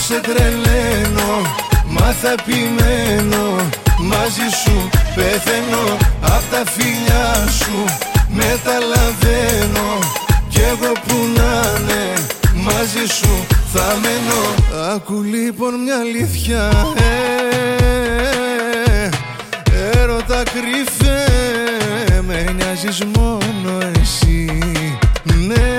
σε τρελαίνω, μα θα επιμένω. Μαζί σου πεθαίνω, απ' τα φιλιά σου μεταλαβαίνω. Κι εγώ που να'ναι, μαζί σου θα μένω. Άκου λοιπόν μια αλήθεια, έρωτα κρυφέ, με νοιάζεις μόνο εσύ. Ναι,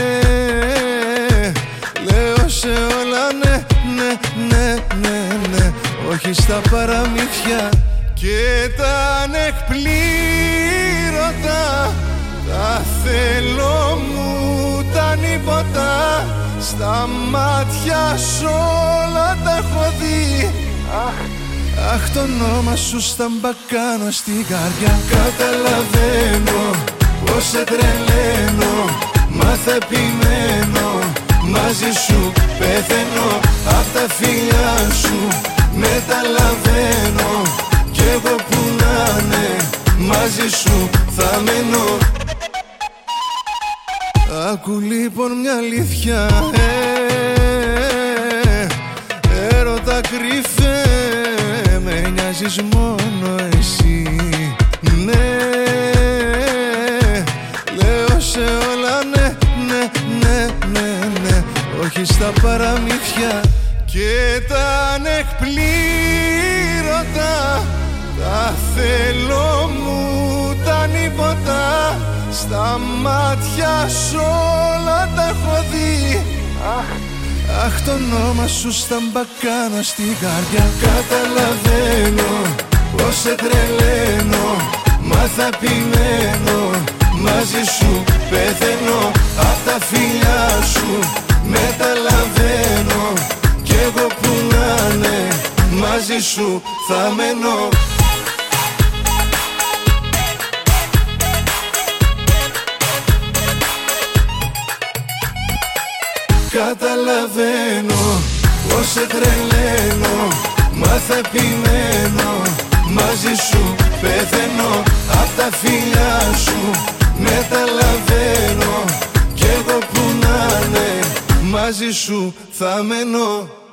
λέω σε όλα ναι, ναι, ναι, ναι, ναι, όχι στα παραμύθια και τα ανεκπλήρωτα. Τα θέλω μου τα νύποτα, στα μάτια σου όλα τα έχω δει. Αχ, το όνομα σου στα μπακάνω στην καρδιά. Καταλαβαίνω πως σε τρελαίνω, μα θα επιμένω. Μαζί σου πεθαίνω, απ' τα φιλιά σου μεταλαβαίνω. Κι εγώ που να'ναι, μαζί σου θα μένω. Άκου λοιπόν μια αλήθεια, έρωτα κρυφέ, με νοιάζεις μόνο εσύ. Ναι, λέω σε όλα ναι, ναι, ναι, ναι, ναι, όχι στα παραμύθια και τα ανεκπλήρωτα. Τα θέλω μου τα νύποτα, στα μάτια σου όλα τα έχω δει. Αχ, το όνομα σου στα μπακάνω στην καρδιά. Καταλαβαίνω πως σε τρελαίνω, μα θα επιμένω. Μαζί σου πεθαίνω, απ' τα φιλιά σου μεταλαβαίνω. Κι εγώ που να'ναι, μαζί σου θα μένω. Καταλαβαίνω πως σε τρελαίνω, μα θα επιμένω. Μαζί σου πεθαίνω, απ' τα φιλιά σου μεταλαβαίνω. Κι εγώ που να'ναι, μαζί σου θα μένω.